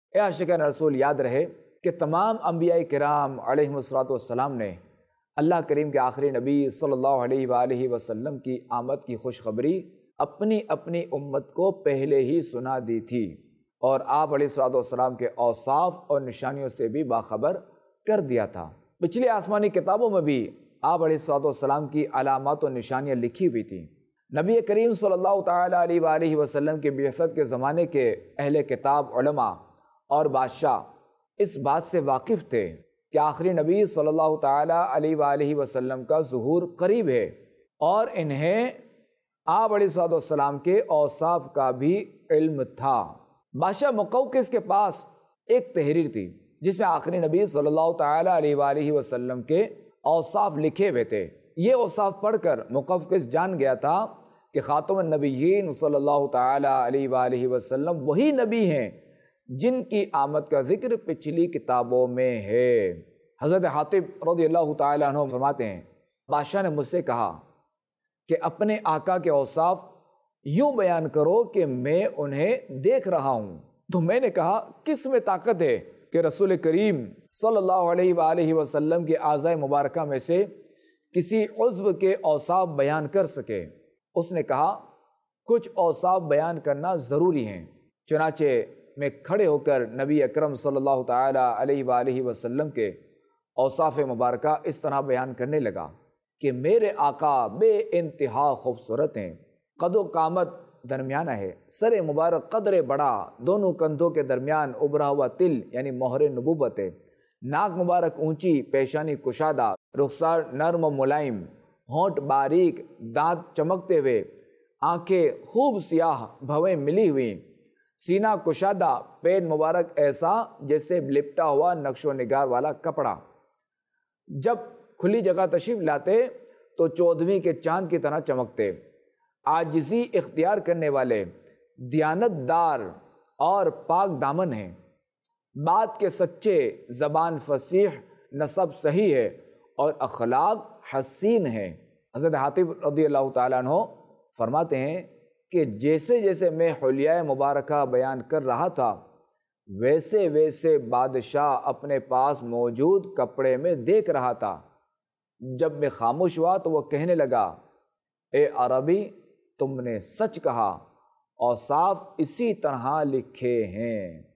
اے عاشقان رسول، یاد رہے کہ تمام انبیاء کرام علیہم الصلوۃ والسلام نے اللہ کریم کے آخری نبی صلی اللہ علیہ وآلہ وسلم کی آمد کی خوشخبری اپنی اپنی امت کو پہلے ہی سنا دی تھی، اور آپ علیہ الصلوۃ والسلام کے اوصاف اور نشانیوں سے بھی باخبر کر دیا تھا۔ پچھلی آسمانی کتابوں میں بھی آپ علیہ الصلوۃ والسلام کی علامات و نشانیاں لکھی ہوئی تھیں۔ نبی کریم صلی اللہ تعالیٰ علیہ وآلہ وسلم کے بعثت کے زمانے کے اہل کتاب، علماء اور بادشاہ اس بات سے واقف تھے کہ آخری نبی صلی اللہ تعالیٰ علیہ وآلہ وسلم کا ظہور قریب ہے، اور انہیں آپ علیہ الصلوۃ والسلام کے اوصاف کا بھی علم تھا۔ بادشاہ مقوقس کے پاس ایک تحریر تھی جس میں آخری نبی صلی اللہ تعالیٰ علیہ وآلہ وسلم کے اوصاف لکھے ہوئے تھے۔ یہ اوصاف پڑھ کر مقوقس جان گیا تھا کہ خاتم النبیین صلی اللہ تعالیٰ علیہ وآلہ وسلم وہی نبی ہیں جن کی آمد کا ذکر پچھلی کتابوں میں ہے۔ حضرت حاتب رضی اللہ تعالیٰ عنہ فرماتے ہیں، بادشاہ نے مجھ سے کہا کہ اپنے آقا کے اوصاف یوں بیان کرو کہ میں انہیں دیکھ رہا ہوں۔ تو میں نے کہا، کس میں طاقت ہے کہ رسول کریم صلی اللہ علیہ وآلہ وسلم کے اعضاء مبارکہ میں سے کسی عضو کے اوصاف بیان کر سکے؟ اس نے کہا، کچھ اوصاف بیان کرنا ضروری ہیں۔ چنانچہ میں کھڑے ہو کر نبی اکرم صلی اللہ تعالیٰ علیہ وآلہ وسلم کے اوصاف مبارکہ اس طرح بیان کرنے لگا کہ میرے آقا بے انتہا خوبصورت ہیں، قد و قامت درمیانہ ہے، سر مبارک قدر بڑا، دونوں کندھوں کے درمیان ابھرا ہوا تل یعنی مہر نبوت ہے، ناک مبارک اونچی، پیشانی کشادہ، رخسار نرم و ملائم، ہونٹ باریک، دانت چمکتے ہوئے، آنکھیں خوب سیاہ بھویں ملی ہوئی، سینہ کشادہ، پیٹ مبارک ایسا جیسے لپٹا ہوا نقش و نگار والا کپڑا۔ جب کھلی جگہ تشریف لاتے تو 14ویں کے چاند کی طرح چمکتے، عاجزی اختیار کرنے والے، دیانت دار اور پاک دامن ہیں، بات کے سچے، زبان فصیح، نسب صحیح ہے اور اخلاق حسین ہے۔ حضرت حاتب رضی اللہ تعالیٰ عنہ فرماتے ہیں کہ جیسے جیسے میں حلیہ مبارکہ بیان کر رہا تھا ویسے ویسے بادشاہ اپنے پاس موجود کپڑے میں دیکھ رہا تھا۔ جب میں خاموش ہوا تو وہ کہنے لگا، اے عربی، تم نے سچ کہا، اوصاف اسی طرح لکھے ہیں۔